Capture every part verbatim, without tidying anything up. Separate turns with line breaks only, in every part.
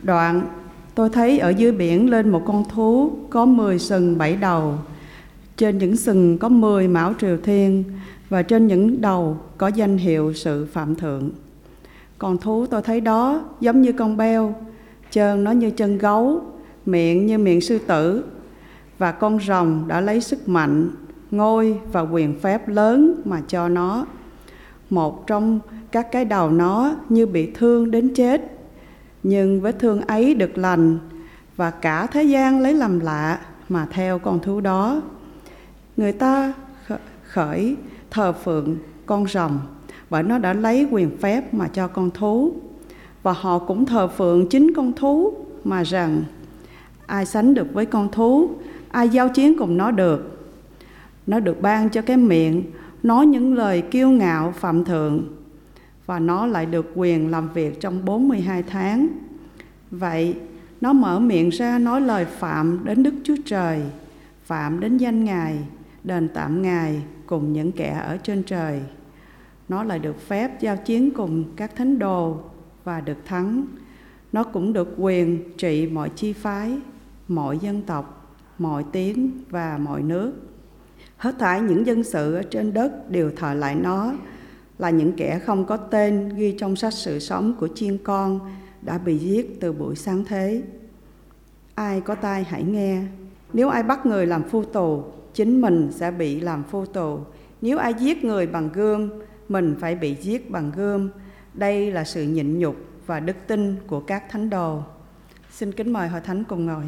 Đoạn tôi thấy ở dưới biển lên một con thú có mười sừng bảy đầu. Trên những sừng có mười mão triều thiên, và trên những đầu có danh hiệu sự phạm thượng. Con thú tôi thấy đó giống như con beo, chân nó như chân gấu, miệng như miệng sư tử. Và con rồng đã lấy sức mạnh, ngôi và quyền phép lớn mà cho nó. Một trong các cái đầu nó như bị thương đến chết, nhưng vết thương ấy được lành, và cả thế gian lấy làm lạ mà theo con thú đó. Người ta khởi thờ phượng con rồng, bởi nó đã lấy quyền phép mà cho con thú. Và họ cũng thờ phượng chính con thú, mà rằng: ai sánh được với con thú, ai giao chiến cùng nó được. Nó được ban cho cái miệng nói những lời kiêu ngạo phạm thượng, và nó lại được quyền làm việc trong bốn mươi hai tháng. Vậy nó mở miệng ra nói lời phạm đến Đức Chúa Trời, phạm đến danh Ngài, đền tạm Ngài cùng những kẻ ở trên trời. Nó lại được phép giao chiến cùng các thánh đồ và được thắng. Nó cũng được quyền trị mọi chi phái, mọi dân tộc, mọi tiếng và mọi nước. Hết thảy những dân sự ở trên đất đều thờ lại nó, là những kẻ không có tên ghi trong sách sự sống của chiên con đã bị giết từ buổi sáng thế. Ai có tai hãy nghe. Nếu ai bắt người làm phu tù, chính mình sẽ bị làm phu tù. Nếu ai giết người bằng gươm, mình phải bị giết bằng gươm. Đây là sự nhịn nhục và đức tin của các thánh đồ. Xin kính mời hội thánh cùng ngồi.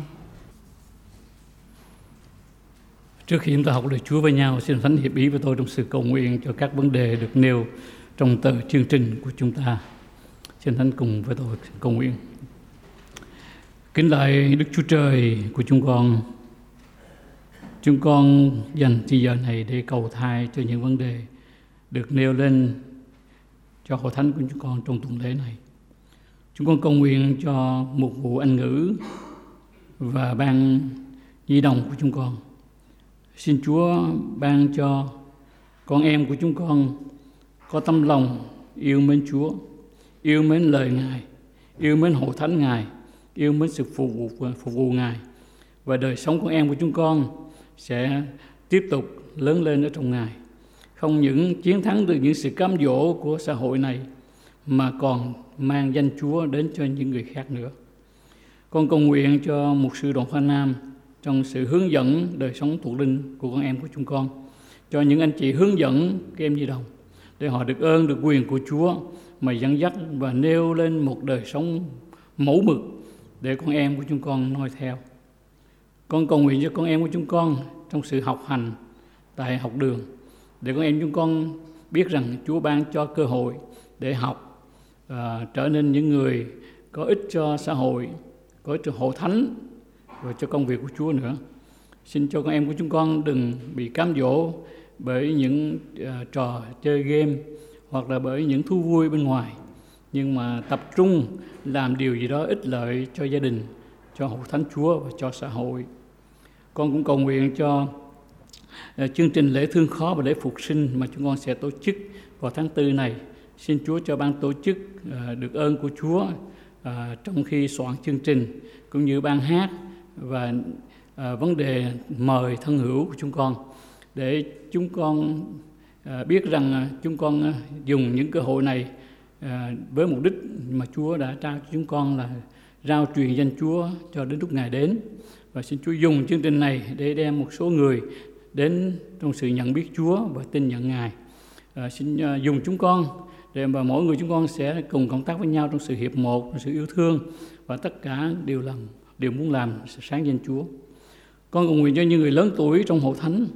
Trước khi chúng ta học lời Chúa với nhau, xin Thánh hiệp ý với tôi trong sự cầu nguyện cho các vấn đề được nêu trong tờ chương trình của chúng ta. Xin Thánh cùng với tôi cầu nguyện. Kính lạy Đức Chúa Trời của chúng con, chúng con dành thời giờ này để cầu thay cho những vấn đề được nêu lên cho hội thánh của chúng con trong tuần lễ này. Chúng con cầu nguyện cho một vụ Anh ngữ và ban nhi đồng của chúng con. Xin Chúa ban cho con em của chúng con có tâm lòng yêu mến Chúa, yêu mến lời Ngài, yêu mến hội thánh Ngài, yêu mến sự phục vụ, phục vụ Ngài. Và đời sống con em của chúng con sẽ tiếp tục lớn lên ở trong Ngài. Không những chiến thắng được những sự cám dỗ của xã hội này, mà còn mang danh Chúa đến cho những người khác nữa. Con cầu nguyện cho mục sư Đoàn Khoa Nam trong sự hướng dẫn đời sống thuộc linh của con em của chúng con, cho những anh chị hướng dẫn các em nhi đồng, để họ được ơn, được quyền của Chúa mà dẫn dắt và nêu lên một đời sống mẫu mực để con em của chúng con noi theo. Con cầu nguyện cho con em của chúng con trong sự học hành tại học đường, để con em chúng con biết rằng Chúa ban cho cơ hội để học, uh, trở nên những người có ích cho xã hội, có ích cho hội thánh và cho công việc của Chúa nữa. Xin cho con em của chúng con đừng bị cám dỗ bởi những uh, trò chơi game hoặc là bởi những thú vui bên ngoài, nhưng mà tập trung làm điều gì đó ích lợi cho gia đình, cho hội thánh Chúa và cho xã hội. Con cũng cầu nguyện cho uh, chương trình lễ thương khó và lễ phục sinh mà chúng con sẽ tổ chức vào tháng tư này. Xin Chúa cho ban tổ chức uh, được ơn của Chúa uh, trong khi soạn chương trình, cũng như ban hát và uh, vấn đề mời thân hữu của chúng con, để chúng con uh, biết rằng uh, chúng con uh, dùng những cơ hội này uh, với mục đích mà Chúa đã trao cho chúng con là rao truyền danh Chúa cho đến lúc Ngài đến. Và xin Chúa dùng chương trình này để đem một số người đến trong sự nhận biết Chúa và tin nhận Ngài. Uh, xin uh, dùng chúng con để mà mỗi người chúng con sẽ cùng cộng tác với nhau trong sự hiệp một, trong sự yêu thương, và tất cả đều làm đều muốn làm sáng danh Chúa. Con cầu nguyện cho những người lớn tuổi trong hội thánh,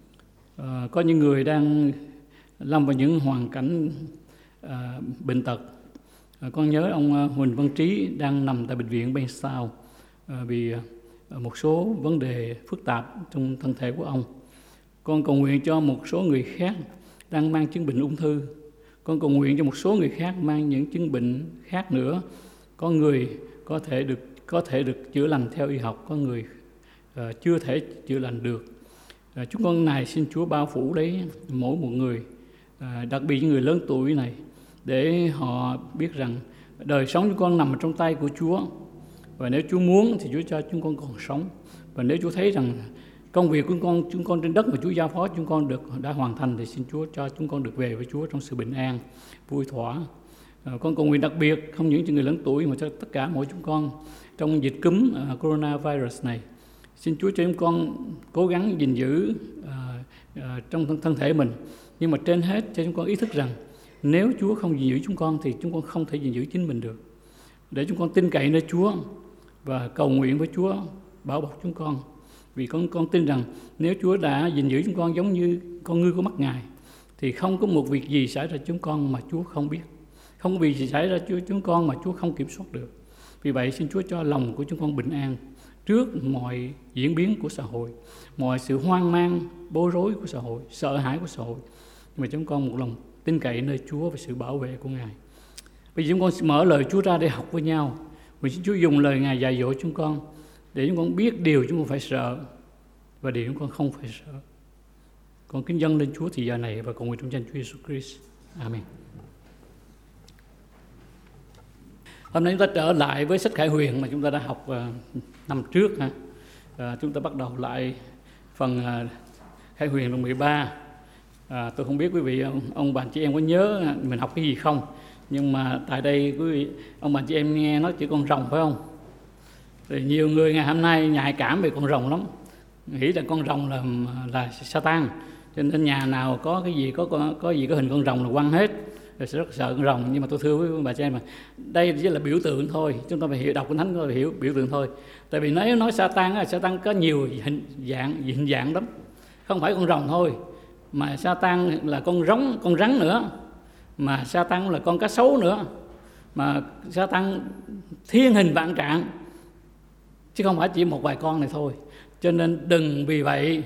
à, có những người đang lâm vào những hoàn cảnh à, bệnh tật. À, con nhớ ông Huỳnh Văn Trí đang nằm tại bệnh viện bên sau à, vì à, một số vấn đề phức tạp trong thân thể của ông. Con cầu nguyện cho một số người khác đang mang chứng bệnh ung thư. Con cầu nguyện cho một số người khác mang những chứng bệnh khác nữa. Có người có thể được có thể được chữa lành theo y học, có người uh, chưa thể chữa lành được. Uh, chúng con này xin Chúa bao phủ lấy mỗi một người, uh, đặc biệt những người lớn tuổi này, để họ biết rằng đời sống chúng con nằm trong tay của Chúa. Và nếu Chúa muốn thì Chúa cho chúng con còn sống. Và nếu Chúa thấy rằng công việc của con chúng con trên đất mà Chúa giao phó chúng con được đã hoàn thành thì xin Chúa cho chúng con được về với Chúa trong sự bình an, vui thỏa. À, con cầu nguyện đặc biệt không những cho người lớn tuổi mà cho tất cả mỗi chúng con trong dịch cúm uh, coronavirus này. Xin Chúa cho chúng con cố gắng gìn giữ uh, uh, trong thân, thân thể mình, nhưng mà trên hết cho chúng con ý thức rằng nếu Chúa không gìn giữ chúng con thì chúng con không thể gìn giữ chính mình được. Để chúng con tin cậy nơi Chúa và cầu nguyện với Chúa bảo bọc chúng con. Vì con con tin rằng nếu Chúa đã gìn giữ chúng con giống như con ngư của mắt Ngài thì không có một việc gì xảy ra chúng con mà Chúa không biết. Không có việc gì xảy ra cho chúng con mà Chúa không kiểm soát được. Vì vậy xin Chúa cho lòng của chúng con bình an trước mọi diễn biến của xã hội, mọi sự hoang mang, bối rối của xã hội, sợ hãi của xã hội. Nhưng mà chúng con một lòng tin cậy nơi Chúa và sự bảo vệ của Ngài. Bây giờ chúng con mở lời Chúa ra để học với nhau. Vì xin Chúa dùng lời Ngài dạy dỗ chúng con để chúng con biết điều chúng con phải sợ và điều chúng con không phải sợ. Con kính dâng lên Chúa thì giờ này và cầu nguyện trong danh Chúa Jesus Christ. Amen. Hôm nay chúng ta trở lại với sách Khải Huyền mà chúng ta đã học uh, năm trước. Ha. Uh, chúng ta bắt đầu lại phần uh, Khải Huyền đoạn mười ba. Uh, tôi không biết quý vị, ông, ông bà chị em có nhớ mình học cái gì không? Nhưng mà tại đây quý vị, ông bà chị em nghe nói chữ con rồng phải không? Thì nhiều người ngày hôm nay nhạy cảm về con rồng lắm, nghĩ là con rồng là là Satan, cho nên nhà nào có cái gì có có, có gì có hình con rồng là quăng hết, rồi sẽ rất sợ con rồng. Nhưng mà tôi thưa với bà chị em mà đây chỉ là biểu tượng thôi, chúng ta phải hiểu, đọc Kinh Thánh phải hiểu biểu tượng thôi. Tại vì nếu nói Satan, Satan có nhiều hình dạng hình dạng lắm, không phải con rồng thôi, mà Satan là con rống, con rắn nữa, mà Satan là con cá sấu nữa, mà Satan thiên hình vạn trạng, chứ không phải chỉ một vài con này thôi. Cho nên đừng vì vậy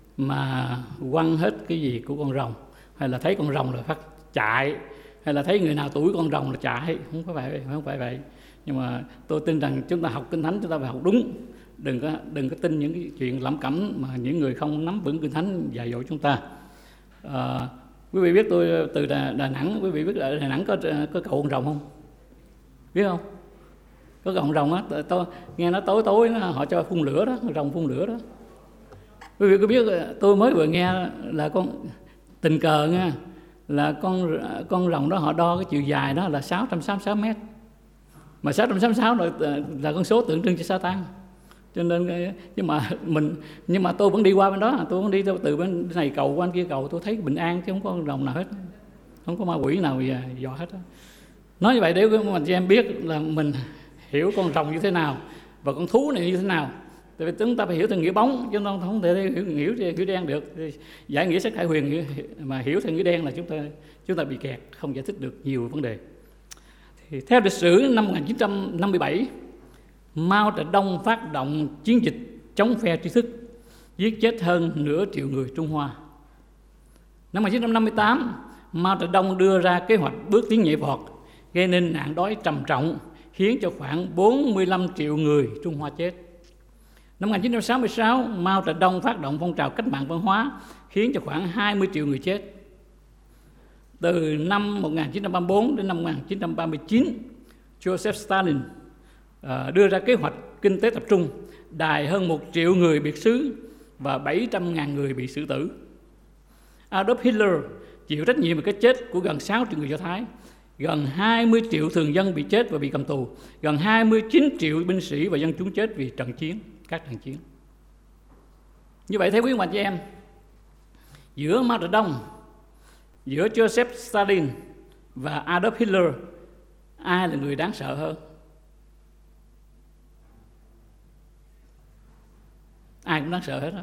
mà quăng hết cái gì của con rồng, hay là thấy con rồng là phát chạy, hay là thấy người nào tuổi con rồng là chạy. Không phải vậy, không phải vậy. Nhưng mà tôi tin rằng chúng ta học Kinh Thánh chúng ta phải học đúng, đừng có đừng có tin những cái chuyện lẩm cẩm mà những người không nắm vững Kinh Thánh dạy dỗ chúng ta. À, quý vị biết tôi từ Đà, Đà Nẵng, quý vị biết ở Đà Nẵng có có cầu con rồng không? Biết không? Có cầu con rồng á, tôi nghe nó tối tối nó, họ cho phun lửa đó, rồng phun lửa đó. Quý vị có biết, tôi mới vừa nghe là con tình cờ nha, là con con rồng đó họ đo cái chiều dài đó là sáu trăm sáu mươi sáu mét, mà sáu trăm sáu mươi sáu là, là con số tượng trưng cho Satan. Cho nên nhưng mà mình nhưng mà tôi vẫn đi qua bên đó, tôi vẫn đi từ bên này cầu qua bên kia cầu, tôi thấy bình an chứ không có con rồng nào hết, không có ma quỷ nào dò hết đó. Nói như vậy để mình cho em biết là mình hiểu con rồng như thế nào và con thú này như thế nào. Tại vì chúng ta phải hiểu theo nghĩa bóng, chứ không thể hiểu hiểu nghĩa đen được. Giải nghĩa sách Khải Huyền mà hiểu theo nghĩa đen là chúng ta chúng ta bị kẹt, không giải thích được nhiều vấn đề. Thì theo lịch sử năm một nghìn chín trăm năm mươi bảy, Mao Trạch Đông phát động chiến dịch chống phe tri thức, giết chết hơn nửa triệu người Trung Hoa. Năm một nghìn chín trăm năm mươi tám, Mao Trạch Đông đưa ra kế hoạch bước tiến nhảy vọt, gây nên nạn đói trầm trọng, khiến cho khoảng bốn mươi lăm triệu người Trung Hoa chết. Năm một nghìn chín trăm sáu mươi sáu, Mao Trạch Đông phát động phong trào cách mạng văn hóa, khiến cho khoảng hai mươi triệu người chết. Từ năm một nghìn chín trăm ba mươi tư đến năm một nghìn chín trăm ba mươi chín, Joseph Stalin uh, đưa ra kế hoạch kinh tế tập trung, đày hơn một triệu người biệt xứ và bảy trăm ngàn người bị xử tử. Adolf Hitler chịu trách nhiệm về cái chết của gần sáu triệu người Do Thái, gần hai mươi triệu thường dân bị chết và bị cầm tù, gần hai mươi chín triệu binh sĩ và dân chúng chết vì trận chiến, các trận chiến. Như vậy theo quý bạn chị em, giữa Mao Trạch Đông, giữa Joseph Stalin và Adolf Hitler, ai là người đáng sợ hơn? Ai cũng đáng sợ hết đó.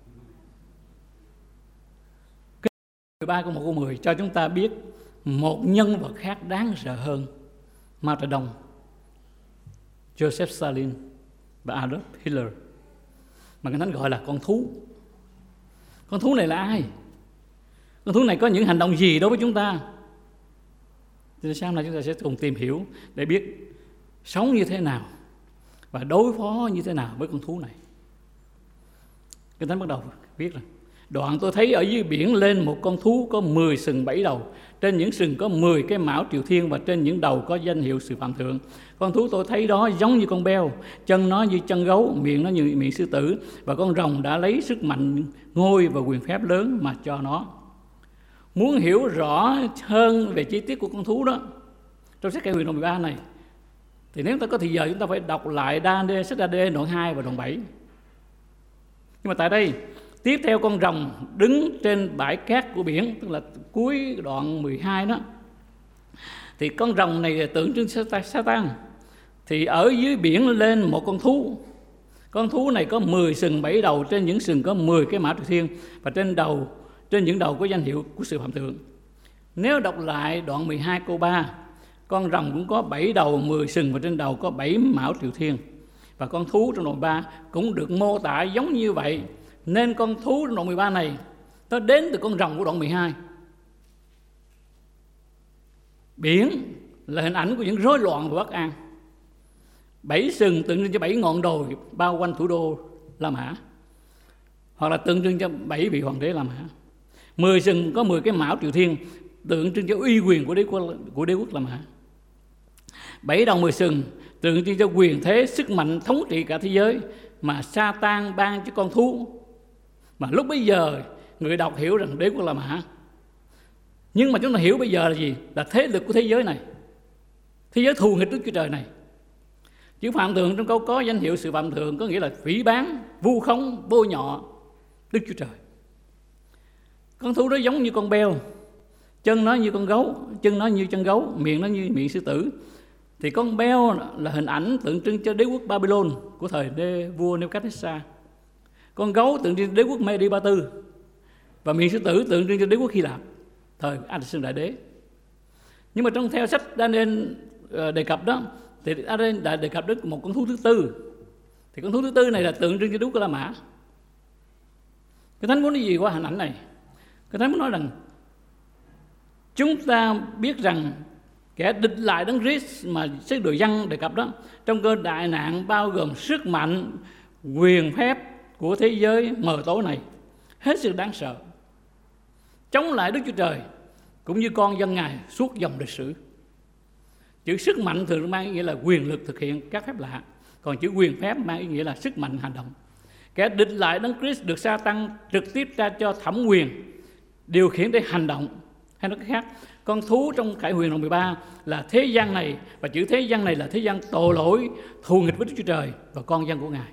mười ba câu một câu mười cho chúng ta biết một nhân vật khác đáng sợ hơn Mao Trạch Đông, Joseph Stalin và Adolf Hitler, mà Kinh Thánh gọi là con thú. Con thú này là ai? Con thú này có những hành động gì đối với chúng ta? Thì sau này chúng ta sẽ cùng tìm hiểu để biết sống như thế nào và đối phó như thế nào với con thú này. Kinh Thánh bắt đầu viết rằng Đoạn tôi thấy ở dưới biển lên một con thú có mười sừng bảy đầu, trên những sừng có mười cái mão triều thiên, và trên những đầu có danh hiệu sự phạm thượng. Con thú tôi thấy đó giống như con beo, chân nó như chân gấu, miệng nó như miệng sư tử, và con rồng đã lấy sức mạnh, ngôi và quyền phép lớn mà cho nó. Muốn hiểu rõ hơn về chi tiết của con thú đó trong sách Khải Huyền đoạn mười ba này, thì nếu ta có thời giờ chúng ta phải đọc lại đa sách đa đê đoạn hai và đoạn bảy. Nhưng mà tại đây, tiếp theo con rồng đứng trên bãi cát của biển, tức là cuối đoạn mười hai đó, thì con rồng này tượng trưng Satan. Thì ở dưới biển lên một con thú. Con thú này có mười sừng bảy đầu, trên những sừng có mười cái mão triều thiên, và trên đầu trên những đầu có danh hiệu của sự phạm thượng. Nếu đọc lại đoạn mười hai câu ba, con rồng cũng có bảy đầu, mười sừng, và trên đầu có bảy mão triều thiên. Và con thú trong đoạn ba cũng được mô tả giống như vậy. Nên con thú trong đoạn mười ba này nó đến từ con rồng của đoạn mười hai. Biển là hình ảnh của những rối loạn và bất an. Bảy sừng tượng trưng cho bảy ngọn đồi bao quanh thủ đô La Mã, hoặc là tượng trưng cho bảy vị hoàng đế La Mã. Mười sừng có mười cái mão triều thiên, tượng trưng cho uy quyền của đế quốc, của đế quốc La Mã. Bảy đầu mười sừng tượng trưng cho quyền thế, sức mạnh thống trị cả thế giới mà Satan ban cho con thú. Mà lúc bấy giờ người đọc hiểu rằng đế quốc La Mã. Nhưng mà chúng ta hiểu bây giờ là gì? Là thế lực của thế giới này, thế giới thù nghịch Đức Chúa Trời này. Chữ phạm thượng trong câu có danh hiệu sự phạm thượng có nghĩa là phỉ báng, vu khống, bôi nhọ Đức Chúa Trời. Con thú đó giống như con beo, chân nó như con gấu, chân nó như chân gấu, miệng nó như miệng sư tử. Thì con beo là hình ảnh tượng trưng cho đế quốc Babylon của thời đế vua Nebuchadnezzar. Con gấu tượng trưng cho đế quốc Medi Ba Tư, và miệng sư tử tượng trưng cho đế quốc Hy Lạp thời Alexander Đại Đế. Nhưng mà trong theo sách Daniel đề cập đó, thì Daniel đã đề cập đến một con thú thứ tư. Thì con thú thứ tư này là tượng trưng cho đế quốc La Mã. Cái Thánh muốn nói gì qua hình ảnh này? Cái Thánh muốn nói rằng chúng ta biết rằng kẻ địch lại Đấng Christ mà sách Đồ Giăng đề cập đó, trong cơn đại nạn bao gồm sức mạnh, quyền phép của thế giới mờ tối này, hết sức đáng sợ, chống lại Đức Chúa Trời cũng như con dân Ngài suốt dòng lịch sử. Chữ sức mạnh thường mang ý nghĩa là quyền lực thực hiện các phép lạ, còn chữ quyền phép mang ý nghĩa là sức mạnh hành động. Kẻ địch lại Đấng Christ được Sa-tan trực tiếp ra cho thẩm quyền điều khiển để hành động. Hay nói cách khác, con thú trong Khải Huyền đoạn mười ba là thế gian này, và chữ thế gian này là thế gian tội lỗi, thù nghịch với Đức Chúa Trời và con dân của Ngài.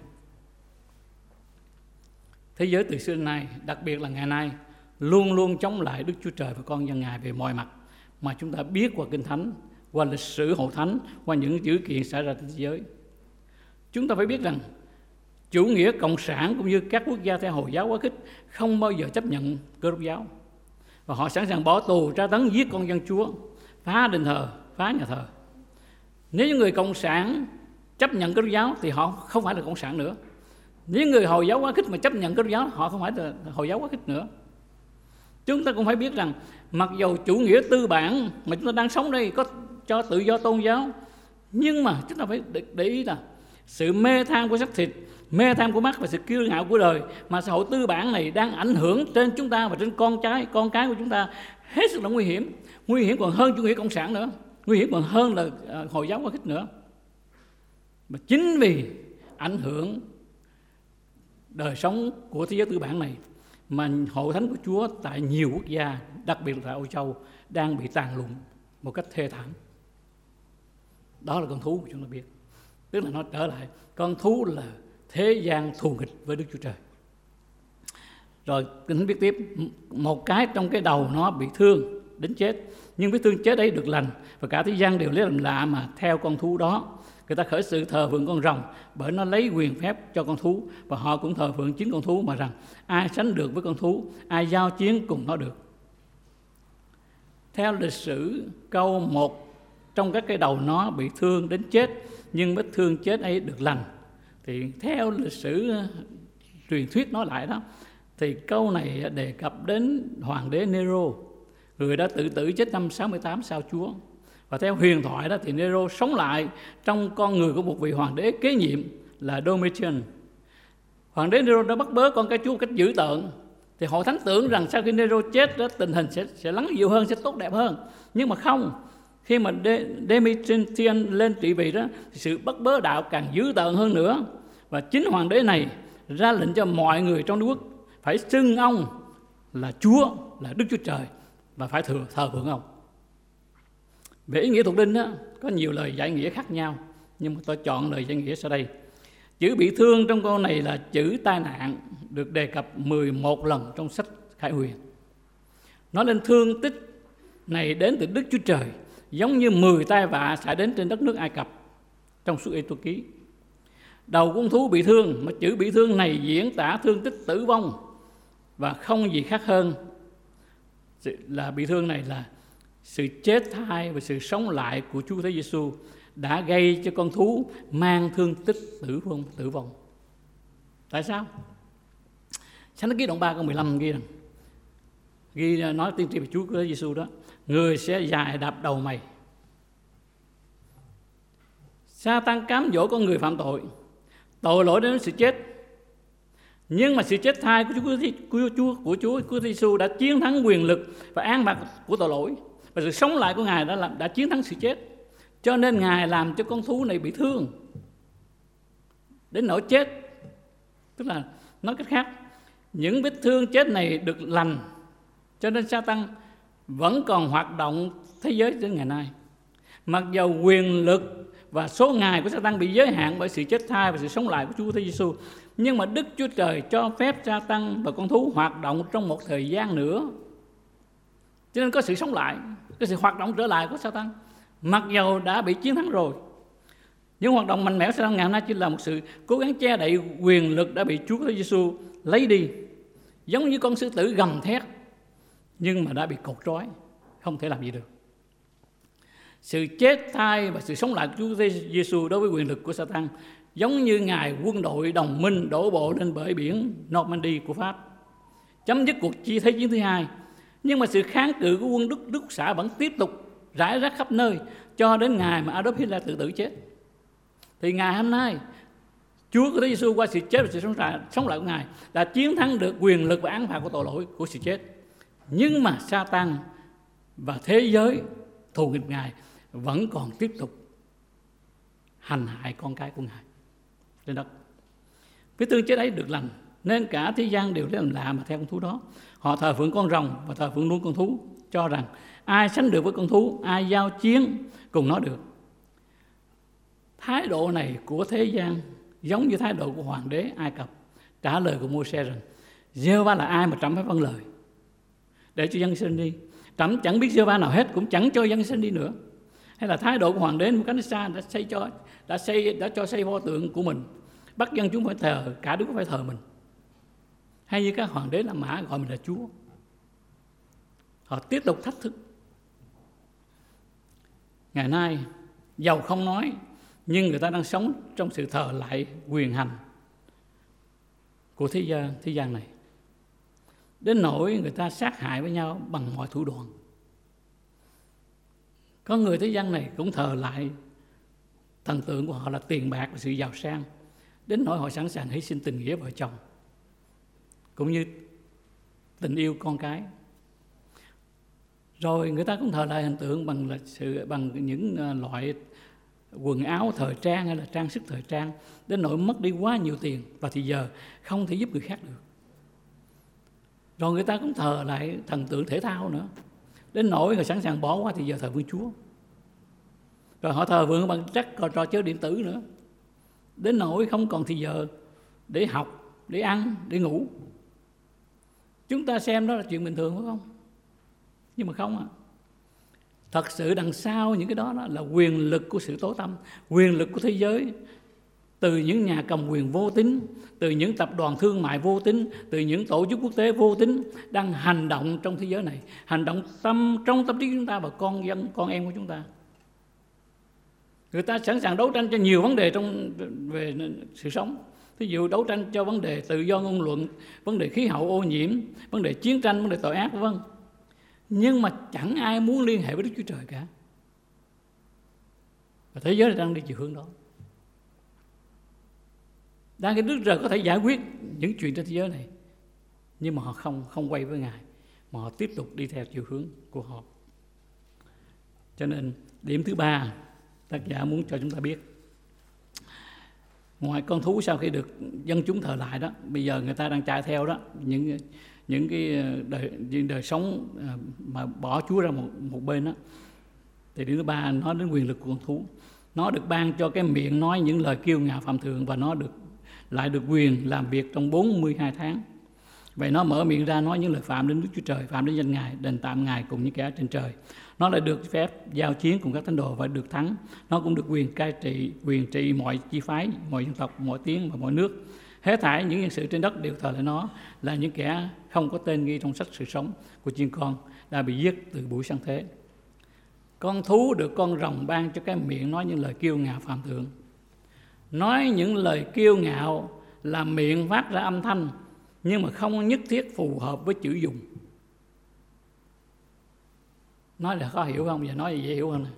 Thế giới từ xưa đến nay, đặc biệt là ngày nay, luôn luôn chống lại Đức Chúa Trời và con dân Ngài về mọi mặt mà chúng ta biết qua Kinh Thánh, qua lịch sử Hội Thánh, qua những dữ kiện xảy ra trên thế giới. Chúng ta phải biết rằng chủ nghĩa cộng sản cũng như các quốc gia theo Hồi giáo quá khích không bao giờ chấp nhận Cơ đốc giáo, và họ sẵn sàng bỏ tù, tra tấn, giết con dân Chúa, phá đền thờ, phá nhà thờ. Nếu những người cộng sản chấp nhận Cơ đốc giáo thì họ không phải là cộng sản nữa. Nếu người Hồi giáo quá khích mà chấp nhận Cơ đốc giáo, họ không phải là Hồi giáo quá khích nữa. Chúng ta cũng phải biết rằng mặc dầu chủ nghĩa tư bản mà chúng ta đang sống đây có cho tự do tôn giáo, nhưng mà chúng ta phải để, để ý là sự mê tham của xác thịt, mê tham của mắt và sự kiêu ngạo của đời mà xã hội tư bản này đang ảnh hưởng trên chúng ta và trên con cái, con cái của chúng ta hết sức là nguy hiểm. Nguy hiểm còn hơn chủ nghĩa cộng sản nữa, nguy hiểm còn hơn là uh, Hồi giáo quá khích nữa. Mà chính vì ảnh hưởng đời sống của thế giới tư bản này mà Hội Thánh của Chúa tại nhiều quốc gia, đặc biệt là tại Âu Châu, đang bị tàn lụn một cách thê thảm. Đó là con thú của chúng ta biết. Tức là nó trở lại, con thú là thế gian thù nghịch với Đức Chúa Trời. Rồi Kinh Thánh viết tiếp, một cái trong cái đầu nó bị thương đến chết, nhưng vết thương chết ấy được lành, và cả thế gian đều lấy làm lạ mà theo con thú đó. Người ta khởi sự thờ phượng con rồng, bởi nó lấy quyền phép cho con thú, và họ cũng thờ phượng chính con thú, mà rằng ai sánh được với con thú, ai giao chiến cùng nó được. Theo lịch sử, câu một trong các cái đầu nó bị thương đến chết, nhưng vết thương chết ấy được lành. Thì theo lịch sử truyền thuyết nói lại đó, thì câu này đề cập đến hoàng đế Nero, người đã tự tử chết năm sáu mươi tám sau Chúa. Và theo huyền thoại đó thì Nero sống lại trong con người của một vị hoàng đế kế nhiệm là Domitian. Hoàng đế Nero đã bắt bớ con cái Chúa một cách dữ tợn, Thì hội thánh tưởng rằng sau khi Nero chết đó, tình hình sẽ, sẽ lắng dịu hơn, sẽ tốt đẹp hơn. Nhưng mà không. Khi mà Domitian lên trị vì đó, thì sự bất bớ đạo càng dữ tợn hơn nữa. Và chính hoàng đế này ra lệnh cho mọi người trong nước quốc phải xưng ông là Chúa, là Đức Chúa Trời, và phải thừa thờ phượng ông. Về ý nghĩa thuộc linh đó, có nhiều lời giải nghĩa khác nhau, nhưng mà tôi chọn lời giải nghĩa sau đây. Chữ bị thương trong câu này là chữ tai nạn, được đề cập mười một lần trong sách Khải Huyền. Nói lên thương tích này đến từ Đức Chúa Trời, giống như mười tai vạ xảy đến trên đất nước Ai Cập trong Xuất Ê-tô ký. Đầu con thú bị thương, mà chữ bị thương này diễn tả thương tích tử vong, và không gì khác hơn là bị thương này là sự chết thai và sự sống lại của Chúa Thế Giêsu đã gây cho con thú mang thương tích tử vong. Tử vong. Tại sao? Sách Ký đoạn ba câu mười lăm ghi rằng, ghi nói tiên tri về Chúa Thế Giêsu đó, người sẽ dài đạp đầu mày. Sa-tan cám dỗ con người phạm tội, tội lỗi đến sự chết. Nhưng mà sự chết thai của Chúa của Chúa của Chúa của Giêsu đã chiến thắng quyền lực và án bạc của tội lỗi, và sự sống lại của Ngài đã làm đã chiến thắng sự chết. Cho nên Ngài làm cho con thú này bị thương đến nỗi chết. Tức là nói cách khác, những vết thương chết này được lành, cho nên Sa-tan vẫn còn hoạt động thế giới đến ngày nay. Mặc dầu quyền lực và số ngày của Sa-tan bị giới hạn bởi sự chết thai và sự sống lại của Chúa Thế Giêsu, nhưng mà Đức Chúa Trời cho phép Sa-tan và con thú hoạt động trong một thời gian nữa. Cho nên có sự sống lại, có sự hoạt động trở lại của Sa-tan, mặc dầu đã bị chiến thắng rồi. Những hoạt động mạnh mẽ của Sa-tan ngày hôm nay chỉ là một sự cố gắng che đậy quyền lực đã bị Chúa Thế Giêsu lấy đi, giống như con sư tử gầm thét nhưng mà đã bị cột trói, không thể làm gì được. Sự chết thai và sự sống lại của Chúa Giêsu đối với quyền lực của Sa-tan giống như Ngài quân đội đồng minh đổ bộ lên bờ biển Normandy của Pháp, chấm dứt cuộc chi thế chiến thứ hai. Nhưng mà sự kháng cự của quân Đức Đức xã vẫn tiếp tục rải rác khắp nơi cho đến ngày mà Adolf Hitler tự tử chết. Thì ngày hôm nay, Chúa của Thế Giêsu qua sự chết và sự sống lại, sống lại của Ngài đã chiến thắng được quyền lực và án phạt của tội lỗi của sự chết. Nhưng mà Sa-tan và thế giới thù nghịch Ngài vẫn còn tiếp tục hành hại con cái của Ngài trên đất. Vết thương chết ấy được lành, nên cả thế gian đều lấy làm lạ mà theo con thú đó. Họ thờ phượng con rồng và thờ phượng luôn con thú, cho rằng ai sánh được với con thú, ai giao chiến cùng nó được. Thái độ này của thế gian giống như thái độ của hoàng đế Ai Cập trả lời của Môi-se rằng: Giê-hô-va là ai mà trẫm phải vâng lời để cho dân sinh đi? Trẫm chẳng biết Giê-hô-va nào hết, cũng chẳng cho dân sinh đi nữa. Hay là thái độ của hoàng đế Nebuchadnezzar đã xây cho đã xây đã cho xây pho tượng của mình, bắt dân chúng phải thờ, cả đứa phải thờ mình. Hay như các hoàng đế La Mã gọi mình là Chúa. Họ tiếp tục thách thức. Ngày nay, dầu không nói, nhưng người ta đang sống trong sự thờ lại quyền hành của thế gian, thế gian này. Đến nỗi người ta sát hại với nhau bằng mọi thủ đoạn. Có người thế gian này cũng thờ lại thần tượng của họ là tiền bạc và sự giàu sang, đến nỗi họ sẵn sàng hy sinh tình nghĩa vợ chồng cũng như tình yêu con cái. Rồi người ta cũng thờ lại hình tượng bằng là sự bằng những loại quần áo thời trang hay là trang sức thời trang, đến nỗi mất đi quá nhiều tiền và thì giờ không thể giúp người khác được. Rồi người ta cũng thờ lại thần tượng thể thao nữa, đến nỗi họ sẵn sàng bỏ qua thì giờ thờ vượng Chúa. Rồi họ thờ vượng bằng chắc trò, trò chơi điện tử nữa, đến nỗi không còn thì giờ để học, để ăn, để ngủ. Chúng ta xem đó là chuyện bình thường phải không? Nhưng mà không ạ. À. Thật sự đằng sau những cái đó, đó là quyền lực của sự tối tăm, quyền lực của thế giới, từ những nhà cầm quyền vô tín, từ những tập đoàn thương mại vô tín, từ những tổ chức quốc tế vô tín đang hành động trong thế giới này, hành động tâm trong tâm trí chúng ta và con dân, con em của chúng ta. Người ta sẵn sàng đấu tranh cho nhiều vấn đề trong về sự sống. Ví dụ đấu tranh cho vấn đề tự do ngôn luận, vấn đề khí hậu ô nhiễm, vấn đề chiến tranh, vấn đề tội ác, vân. Nhưng mà chẳng ai muốn liên hệ với Đức Chúa Trời cả. Và thế giới đang đi chiều hướng đó. Đang cái Đức Trời có thể giải quyết những chuyện trên thế giới này, nhưng mà họ không không quay với Ngài, mà họ tiếp tục đi theo chiều hướng của họ. Cho nên điểm thứ ba tác giả muốn cho chúng ta biết, ngoài con thú sau khi được dân chúng thờ lại đó, bây giờ người ta đang chạy theo đó những những cái đời, những đời sống mà bỏ Chúa ra một một bên đó, thì điểm thứ ba nói đến quyền lực của con thú. Nó được ban cho cái miệng nói những lời kiêu ngạo phạm thượng, và nó được lại được quyền làm việc trong bốn mươi hai tháng. Vậy nó mở miệng ra nói những lời phạm đến Đức Chúa Trời, phạm đến danh Ngài, đền tạm Ngài cùng những kẻ trên trời. Nó lại được phép giao chiến cùng các thánh đồ và được thắng. Nó cũng được quyền cai trị, quyền trị mọi chi phái, mọi dân tộc, mọi tiếng và mọi nước. Hết thảy những nhân sự trên đất đều thờ lại nó, là những kẻ không có tên ghi trong sách sự sống của chiên con đã bị giết từ buổi sáng thế. Con thú được con rồng ban cho cái miệng nói những lời kiêu ngạo phạm thượng. Nói những lời kiêu ngạo là miệng phát ra âm thanh, nhưng mà không nhất thiết phù hợp với chữ dùng. Nói là khó hiểu không? Giờ nói là dễ hiểu hơn.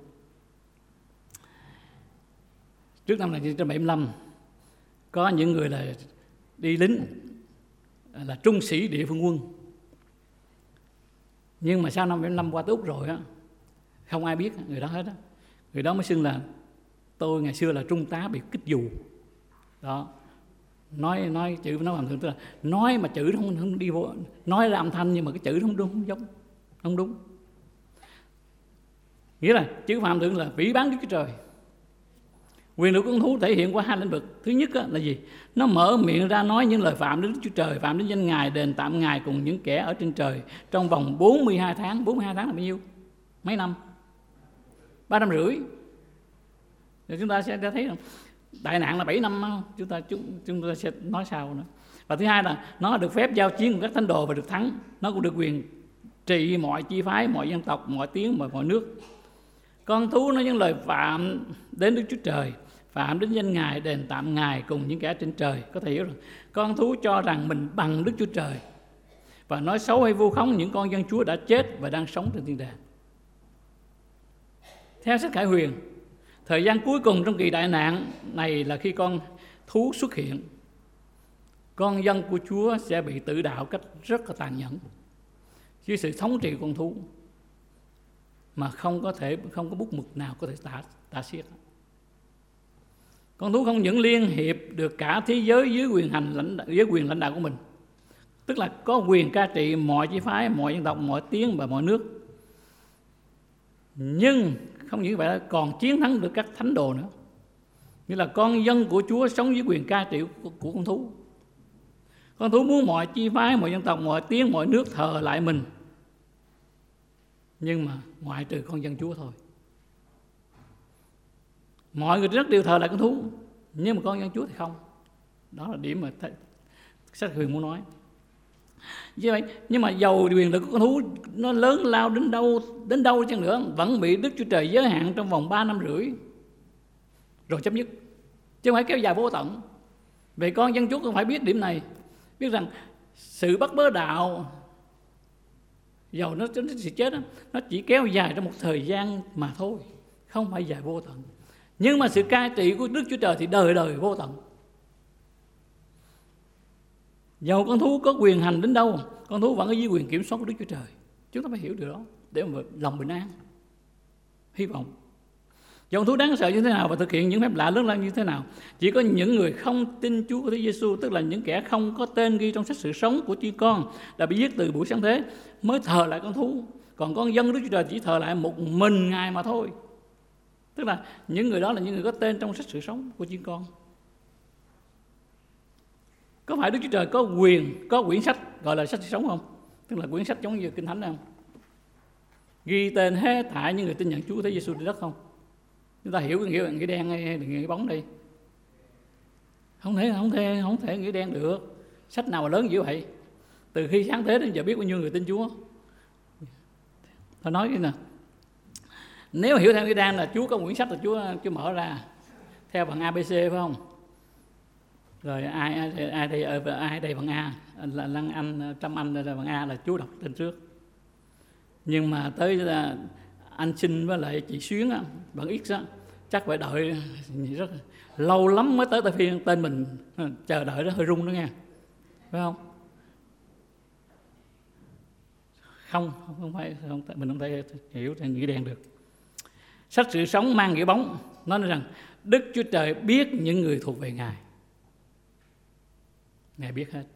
Trước năm một nghìn chín trăm bảy mươi lăm, có những người là đi lính, là trung sĩ địa phương quân. Nhưng mà sau năm bảy mươi lăm qua tới Úc rồi á, không ai biết người đó hết á. Người đó mới xưng là tôi ngày xưa là trung tá bị kích dù. Đó. Nói nói chữ nó làm thường, tức là nói mà chữ không không đi vô, nói ra âm thanh nhưng mà cái chữ không đúng, không giống, không đúng. Nghĩa là chữ phạm thượng là vĩ bán Đức Chúa Trời. Quyền lực của con thú thể hiện qua hai lĩnh vực. Thứ nhất là gì? Nó mở miệng ra nói những lời phạm đến Đức Chúa Trời, phạm đến danh Ngài, đền tạm Ngài cùng những kẻ ở trên trời trong vòng bốn mươi hai tháng. bốn mươi hai tháng là bao nhiêu? Mấy năm? Ba năm rưỡi. Rồi chúng ta sẽ thấy rằng đại nạn là bảy năm không? Chúng ta chúng, chúng ta sẽ nói sau nữa. Và thứ hai là nó được phép giao chiến cùng các thánh đồ và được thắng. Nó cũng được quyền trị mọi chi phái, mọi dân tộc, mọi tiếng và mọi nước. Con thú nói những lời phạm đến Đức Chúa Trời, phạm đến danh Ngài, đền tạm Ngài cùng những kẻ trên trời. Có thể hiểu rằng con thú cho rằng mình bằng Đức Chúa Trời và nói xấu hay vu khống những con dân Chúa đã chết và đang sống trên thiên đàng. Theo sách Khải Huyền, thời gian cuối cùng trong kỳ đại nạn này là khi con thú xuất hiện. Con dân của Chúa sẽ bị tự đạo cách rất là tàn nhẫn dưới sự thống trị của con thú, mà không có thể không có bút mực nào có thể tả tả xiết. Con thú không những liên hiệp được cả thế giới dưới quyền hành lãnh dưới quyền lãnh đạo của mình, tức là có quyền cai trị mọi chi phái, mọi dân tộc, mọi tiếng và mọi nước. Nhưng không những vậy, còn chiến thắng được các thánh đồ nữa. Như là con dân của Chúa sống dưới quyền cai trị của, của con thú. Con thú muốn mọi chi phái, mọi dân tộc, mọi tiếng, mọi nước thờ lại mình, nhưng mà ngoại trừ con dân Chúa thôi. Mọi người rất đều thờ lại con thú, nhưng mà con dân Chúa thì không. Đó là điểm mà th- sách Huyền muốn nói. Như vậy, nhưng mà dầu quyền lực của con thú nó lớn lao đến đâu đến đâu chăng nữa, vẫn bị Đức Chúa Trời giới hạn trong vòng ba năm rưỡi rồi chấm dứt, chứ không phải kéo dài vô tận. Vậy con dân Chúa cũng phải biết điểm này, biết rằng sự bắt bớ đạo dầu nó sẽ chết đó, nó chỉ kéo dài trong một thời gian mà thôi, không phải dài vô tận. Nhưng mà sự cai trị của Đức Chúa Trời thì đời đời vô tận. Dầu con thú có quyền hành đến đâu, con thú vẫn ở dưới quyền kiểm soát của Đức Chúa Trời. Chúng ta phải hiểu điều đó để mà lòng bình an, hy vọng. Dầu con thú đáng sợ như thế nào và thực hiện những phép lạ lớn lao như thế nào, chỉ có những người không tin Chúa của Chúa Giêsu, tức là những kẻ không có tên ghi trong sách sự sống của chiên con đã bị giết từ buổi sáng thế, mới thờ lại con thú. Còn con dân Đức Chúa Trời chỉ thờ lại một mình Ngài mà thôi. Tức là những người đó là những người có tên trong sách sự sống của chiên con. Có phải Đức Chúa Trời có quyền, có quyển sách gọi là sách sự sống không? Tức là quyển sách giống như Kinh Thánh không? Ghi tên hết thảy những người tin nhận Chúa Thế Giêsu trên đất không? Chúng ta hiểu cái nghĩa nghĩa đen hay là nghĩa bóng đây? Không thể, không thể, không thể nghĩa đen được. Sách nào mà lớn dữ vậy? Từ khi sáng thế đến giờ biết bao nhiêu người tin Chúa. Tôi nói cái nè, nếu hiểu theo nghĩa đen là Chúa có quyển sách là Chúa Chúa mở ra theo bằng a bê xê phải không? Rồi ai ai ai đây ai đây bằng A, là Lăng Anh, Trâm Anh là bằng A, là Chúa đọc tên trước. Nhưng mà tới là anh Sinh với lại chị Xuyến á, bằng X á, chắc phải đợi rất lâu lắm mới tới tới phiên tên mình, chờ đợi đó hơi rung đó nghe, phải không? Không, không phải, không, mình không thể hiểu thành nghĩa đen được. Sách Sự Sống mang nghĩa bóng, nó nói rằng Đức Chúa Trời biết những người thuộc về Ngài. Ngài biết hết.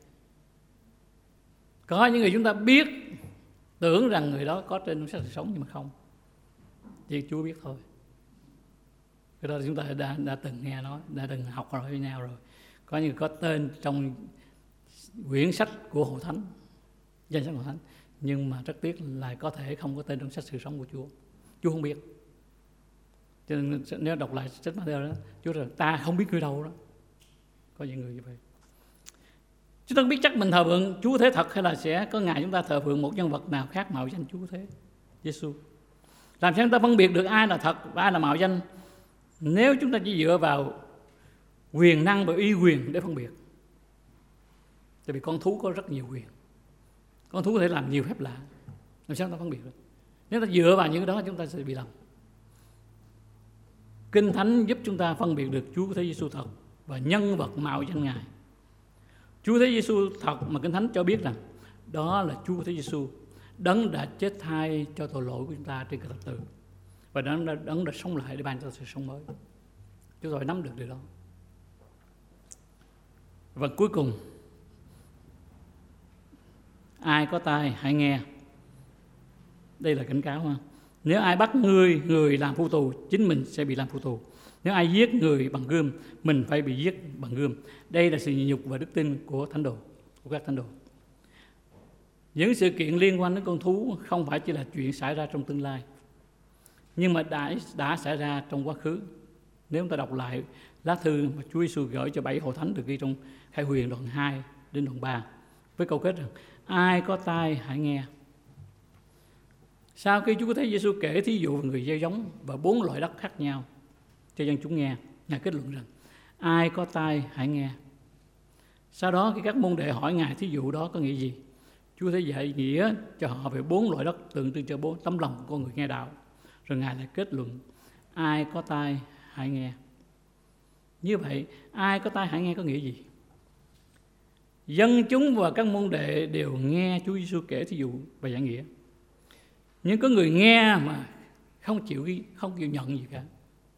Có những người chúng ta biết, tưởng rằng người đó có trên sách Sự Sống, nhưng mà không. Chỉ Chúa biết thôi. Cái đó chúng ta đã, đã từng nghe nói, đã từng học rồi với nhau rồi. Có những người có tên trong quyển sách của Hội Thánh, danh sách Hội Thánh, nhưng mà rất tiếc là có thể không có tên trong sách Sự Sống của Chúa. Chúa không biết. Cho nên nếu đọc lại sách Ma-thi-ơ đó, Chúa nói ta không biết người đâu đó. Có những người như vậy. Chúng ta biết chắc mình thờ phượng Chúa Thế thật, hay là sẽ có ngày chúng ta thờ phượng một nhân vật nào khác mạo danh Chúa Thế, Giê-xu. Làm sao chúng ta phân biệt được ai là thật và ai là mạo danh? Nếu chúng ta chỉ dựa vào quyền năng và uy quyền để phân biệt. Tại vì con thú có rất nhiều quyền. Con thú có thể làm nhiều phép lạ. Làm sao chúng ta phân biệt được? Nếu ta dựa vào những cái đó chúng ta sẽ bị lầm. Kinh Thánh giúp chúng ta phân biệt được Chúa Thế Giê-xu thật và nhân vật mạo danh Ngài. Chúa Thế Giê-xu thật mà Kinh Thánh cho biết rằng đó là Chúa Thế Giê-xu, Đấng đã chết thay cho tội lỗi của chúng ta trên cây thập tự, và Đấng đã, Đấng đã sống lại để ban cho sự sống mới. Chúng tôi nắm được điều đó. Và cuối cùng, ai có tai hãy nghe. Đây là cảnh cáo ha. Nếu ai bắt người người làm phu tù, chính mình sẽ bị làm phu tù. Nếu ai giết người bằng gươm, mình phải bị giết bằng gươm. Đây là sự nhịn nhục và đức tin của thánh đồ, của các thánh đồ. Những sự kiện liên quan đến con thú không phải chỉ là chuyện xảy ra trong tương lai, nhưng mà đã, đã xảy ra trong quá khứ. Nếu chúng ta đọc lại lá thư mà Chúa Giê-xu gửi cho bảy hội thánh được ghi trong Khai Huyền đoạn hai đến đoạn ba, với câu kết rằng ai có tai hãy nghe. Sau khi Chúa Thế Giê-xu kể thí dụ về người gieo giống và bốn loại đất khác nhau cho dân chúng nghe, Ngài kết luận rằng ai có tai hãy nghe. Sau đó khi các môn đệ hỏi Ngài thí dụ đó có nghĩa gì, Chúa Thế dạy nghĩa cho họ về bốn loại đất tượng trưng cho bốn tấm lòng của con người nghe đạo. Rồi Ngài lại kết luận ai có tai hãy nghe. Như vậy ai có tai hãy nghe có nghĩa gì? Dân chúng và các môn đệ đều nghe Chúa Giê-xu kể thí dụ và giải nghĩa. Nhưng có người nghe mà không chịu ghi, không chịu nhận gì cả.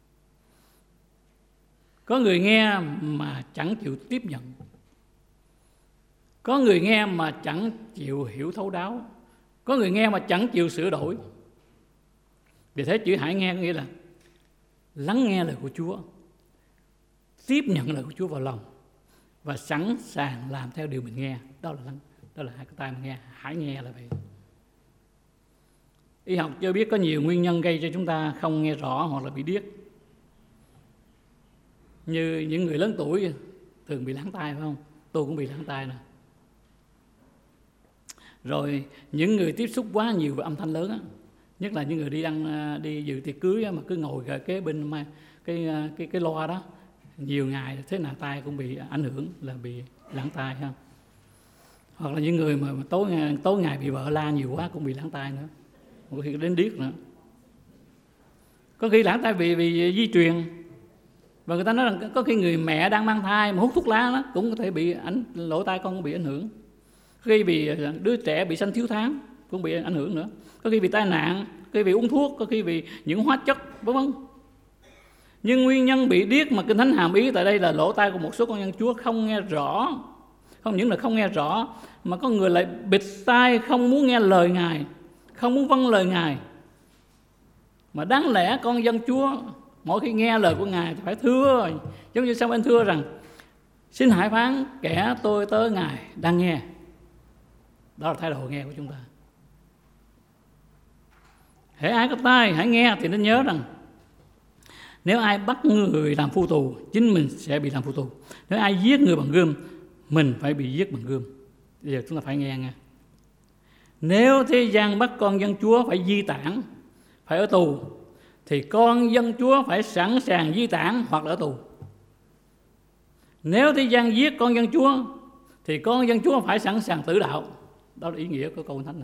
Có người nghe mà chẳng chịu tiếp nhận. Có người nghe mà chẳng chịu hiểu thấu đáo. Có người nghe mà chẳng chịu sửa đổi. Vì thế chữ hãy nghe có nghĩa là lắng nghe lời của Chúa, tiếp nhận lời của Chúa vào lòng và sẵn sàng làm theo điều mình nghe. Đó là lắng, đó là hai cái tai mình nghe. Hãy nghe là vậy. Y học cho biết có nhiều nguyên nhân gây cho chúng ta không nghe rõ hoặc là bị điếc. Như những người lớn tuổi thường bị lãng tai, phải không? Tôi cũng bị lãng tai nè. Rồi những người tiếp xúc quá nhiều với âm thanh lớn á, nhất là những người đi đăng đi dự tiệc cưới á, mà cứ ngồi kế bên cái cái cái loa đó nhiều ngày, thế nào tai cũng bị ảnh hưởng, là bị lãng tai ha. Hoặc là những người mà tối ngày, tối ngày bị vợ la nhiều quá cũng bị lãng tai nữa, có khi đến điếc nữa. Có khi lãng tai vì vì di truyền. Và người ta nói rằng có khi người mẹ đang mang thai mà hút thuốc lá đó cũng có thể bị ảnh, lỗ tai con cũng bị ảnh hưởng. Có khi vì đứa trẻ bị sanh thiếu tháng cũng bị ảnh hưởng nữa. Có khi vì tai nạn, có khi vì uống thuốc, có khi vì những hóa chất, vân vân. Nhưng nguyên nhân bị điếc mà Kinh Thánh hàm ý tại đây là lỗ tai của một số con dân Chúa không nghe rõ. Không những là không nghe rõ mà có người lại bịt tai, không muốn nghe lời Ngài, không muốn vâng lời Ngài. Mà đáng lẽ con dân Chúa mỗi khi nghe lời của Ngài thì phải thưa, giống như Sa-muel thưa rằng xin hãy phán kẻ tôi tớ Ngài đang nghe. Đó là thái độ nghe của chúng ta. Hễ ai có tai hãy nghe thì nên nhớ rằng nếu ai bắt người làm phu tù, chính mình sẽ bị làm phu tù. Nếu ai giết người bằng gươm, mình phải bị giết bằng gươm. Bây giờ chúng ta phải nghe nghe. Nếu thế gian bắt con dân Chúa phải di tản, phải ở tù, thì con dân Chúa phải sẵn sàng di tản hoặc là ở tù. Nếu thế gian giết con dân Chúa, thì con dân Chúa phải sẵn sàng tử đạo. Đó là ý nghĩa của câu Thánh này.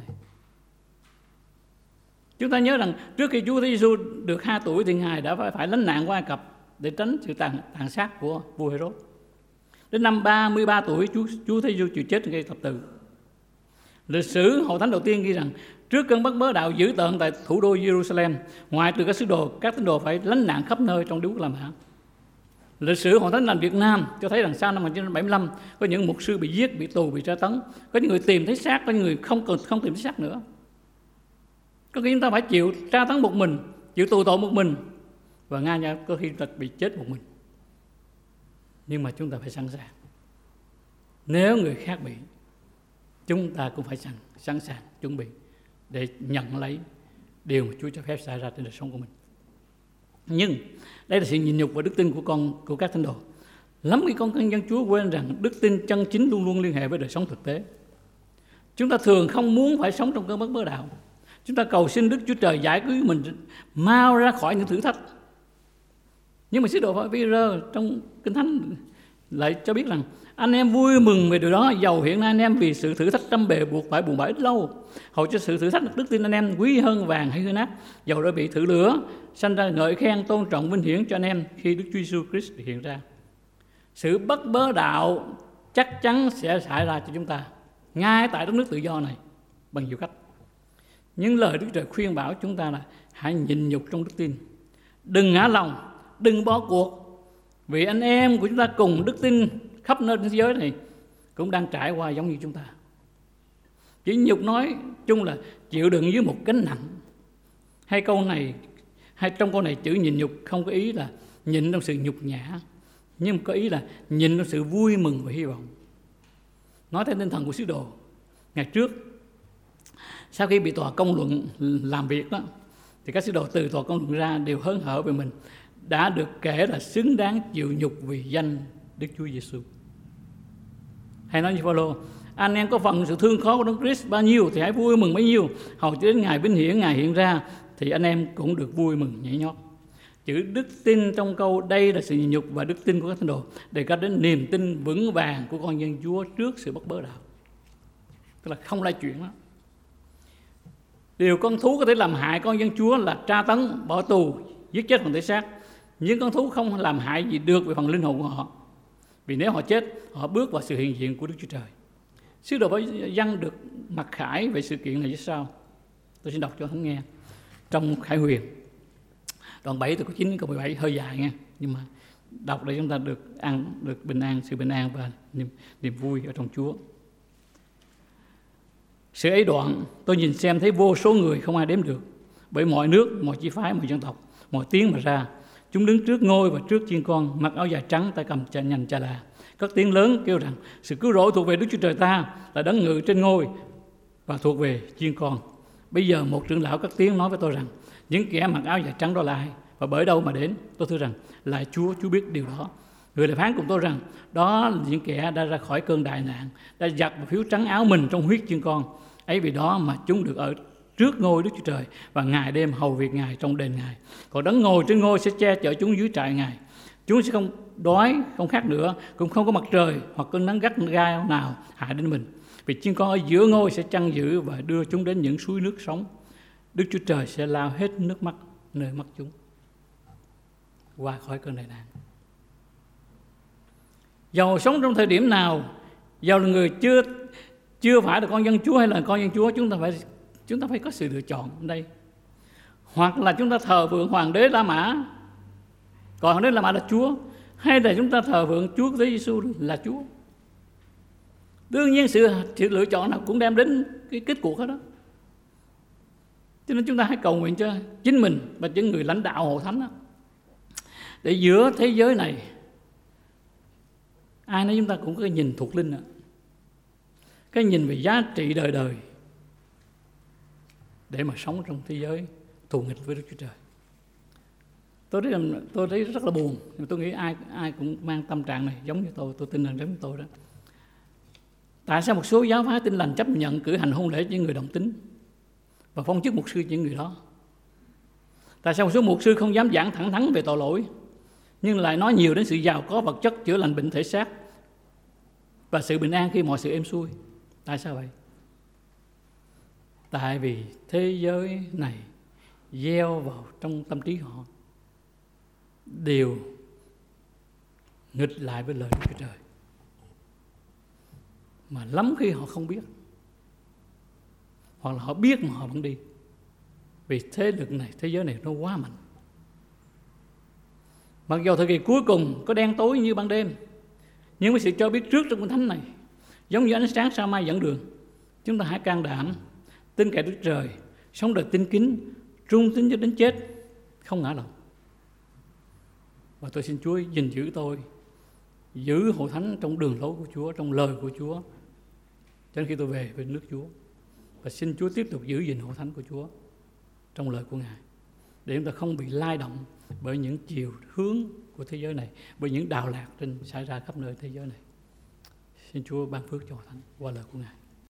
Chúng ta nhớ rằng trước khi Chúa Giê-xu được hai tuổi thì Ngài đã phải, phải lánh nạn qua Ai Cập để tránh sự tàn, tàn sát của vua Hê-rốt. Đến năm ba mươi ba tuổi Chúa, Chúa Giê-xu chịu chết trên cây thập tự. Lịch sử Hội Thánh đầu tiên ghi rằng Trước cơn bắt bớ đạo dữ tợn tại thủ đô Jerusalem, ngoại trừ các sứ đồ, các tín đồ phải lánh nạn khắp nơi trong đế quốc La Mã. Lịch sử Hội Thánh Lành Việt Nam cho thấy rằng sau năm một nghìn chín trăm bảy mươi lăm có những mục sư bị giết, bị tù, bị tra tấn, có những người tìm thấy xác, có những người không cần không tìm thấy xác nữa. Có khi chúng ta phải chịu tra tấn một mình, chịu tù tội một mình, và ngay nha có khi chúng ta bị chết một mình. Nhưng mà chúng ta phải sẵn sàng. Nếu người khác bị, chúng ta cũng phải sẵn, sẵn sàng chuẩn bị để nhận lấy điều mà Chúa cho phép xảy ra trên đời sống của mình. Nhưng đây là sự nhịn nhục và đức tin của con của các thánh đồ. Lắm khi con dân Chúa quên rằng đức tin chân chính luôn luôn liên hệ với đời sống thực tế. Chúng ta thường không muốn phải sống trong cơn bắt bớ đạo. Chúng ta cầu xin Đức Chúa Trời giải cứu mình mau ra khỏi những thử thách. Nhưng mà sứ đồ Phi-rơ trong Kinh Thánh lại cho biết rằng anh em vui mừng về điều đó, dầu hiện nay anh em vì sự thử thách trăm bề buộc phải buồn bã ít lâu. Hầu cho sự thử thách đức tin anh em quý hơn vàng hay hư nát, dầu đã bị thử lửa, sanh ra ngợi khen tôn trọng vinh hiển cho anh em khi Đức Chúa Giêsu Christ hiện ra. Sự bắt bớ đạo chắc chắn sẽ xảy ra cho chúng ta ngay tại đất nước tự do này bằng nhiều cách. Những lời Đức Trời khuyên bảo chúng ta là hãy nhịn nhục trong đức tin, đừng ngã lòng, đừng bỏ cuộc, vì anh em của chúng ta cùng đức tin khắp nơi trên thế giới này cũng đang trải qua giống như chúng ta. Chỉ nhục nói chung là chịu đựng dưới một gánh nặng. Hai câu này, hay trong câu này chữ nhịn nhục không có ý là nhịn trong sự nhục nhã, nhưng có ý là nhịn trong sự vui mừng và hy vọng. Nói theo tinh thần của sứ đồ ngày trước, sau khi bị tòa công luận làm việc đó, thì các sứ đồ từ tòa công luận ra đều hớn hở về mình đã được kể là xứng đáng chịu nhục vì danh Đức Chúa Giêsu. Hay nói như Phaolô, anh em có phần sự thương khó của Đấng Christ bao nhiêu thì hãy vui mừng bấy nhiêu, hầu cho đến ngày vinh hiển Ngài hiện ra thì anh em cũng được vui mừng nhảy nhót. Chữ đức tin trong câu đây là sự nhịn nhục và đức tin của các thánh đồ để có đến niềm tin vững vàng của con dân Chúa trước sự bắt bớ đạo. Tức là không lai chuyện đó. Điều con thú có thể làm hại con dân Chúa là tra tấn, bỏ tù, giết chết phần thể xác. Nhưng con thú không làm hại gì được về phần linh hồn của họ. Vì nếu họ chết, họ bước vào sự hiện diện của Đức Chúa Trời. Sứ đồ Giăng được mặc khải về sự kiện này như sau. Tôi xin đọc cho ông nghe. Trong Khải Huyền, đoạn bảy từ câu chín đến câu mười bảy hơi dài nha, nhưng mà đọc để chúng ta được ăn, được bình an, sự bình an và niềm, niềm vui ở trong Chúa. Sự ấy đoạn, tôi nhìn xem thấy vô số người không ai đếm được, bởi mọi nước, mọi chi phái, mọi dân tộc, mọi tiếng mà ra. Chúng đứng trước ngôi và trước chiên con, mặc áo dài trắng, tay cầm chà nhành chà là. Các tiếng lớn kêu rằng sự cứu rỗi thuộc về Đức Chúa Trời ta, là đấng ngự trên ngôi và thuộc về chiên con. Bây giờ một trưởng lão các tiếng nói với tôi rằng những kẻ mặc áo dài trắng đó là ai và bởi đâu mà đến? Tôi thưa rằng là Chúa, Chúa biết điều đó. Người lại phán cùng tôi rằng đó là những kẻ đã ra khỏi cơn đại nạn, đã giặt và phiếu trắng áo mình trong huyết chiên con. Ấy vì đó mà chúng được ở trước ngôi Đức Chúa Trời và ngày đêm hầu việc Ngài trong đền Ngài. Còn đấng ngồi trên ngôi sẽ che chở chúng dưới trại Ngài. Chúng sẽ không đói, không khát nữa, cũng không có mặt trời hoặc cơn nắng gắt gao nào hại đến mình. Vì chiên con ở giữa ngôi sẽ chăn giữ và đưa chúng đến những suối nước sống. Đức Chúa Trời sẽ lao hết nước mắt nơi mắt chúng qua khỏi cơn đại nạn. Dầu sống trong thời điểm nào, dầu là người chưa chưa phải là con dân Chúa hay là con dân Chúa, chúng ta phải chúng ta phải có sự lựa chọn ở đây. Hoặc là chúng ta thờ phượng hoàng đế La Mã, còn hoàng đế La Mã là Chúa, hay là chúng ta thờ phượng Chúa Giêsu Giêsu là Chúa. Đương nhiên sự, sự lựa chọn nào cũng đem đến cái kết cuộc đó. Cho nên chúng ta hãy cầu nguyện cho chính mình và những người lãnh đạo hội thánh đó, để giữa thế giới này ai nấy chúng ta cũng có cái nhìn thuộc linh đó, cái nhìn về giá trị đời đời để mà sống trong thế giới thù nghịch với Đức Chúa Trời. Tôi thấy, tôi thấy rất là buồn, nhưng tôi nghĩ ai ai cũng mang tâm trạng này giống như tôi, tôi tin rằng giống như tôi đó. Tại sao một số giáo phái Tin Lành chấp nhận cử hành hôn lễ cho những người đồng tính và phong chức mục sư cho những người đó? Tại sao một số mục sư không dám giảng thẳng thắn về tội lỗi, nhưng lại nói nhiều đến sự giàu có vật chất, chữa lành bệnh thể xác và sự bình an khi mọi sự êm xuôi? Tại sao vậy? Tại vì thế giới này gieo vào trong tâm trí họ đều nghịch lại với lời Đức Chúa Trời, mà lắm khi họ không biết. hoặc là họ biết mà họ vẫn đi. Vì thế lực này, thế giới này nó quá mạnh. Mặc dù thời kỳ cuối cùng có đen tối như ban đêm, nhưng với sự cho biết trước trong Kinh Thánh này, giống như ánh sáng sao mai dẫn đường, chúng ta hãy can đảm, tin cậy Đức Trời, sống đời tin kính, trung tín cho đến chết, không ngã lòng. Và tôi xin Chúa gìn giữ tôi, giữ hội thánh trong đường lối của Chúa, trong lời của Chúa, cho đến khi tôi về với nước Chúa. Và xin Chúa tiếp tục giữ gìn hội thánh của Chúa trong lời của Ngài, để chúng ta không bị lay động bởi những chiều hướng của thế giới này, bởi những đào lạc trên xảy ra khắp nơi thế giới này. Xin Chúa ban phước cho hội thánh qua lời của Ngài.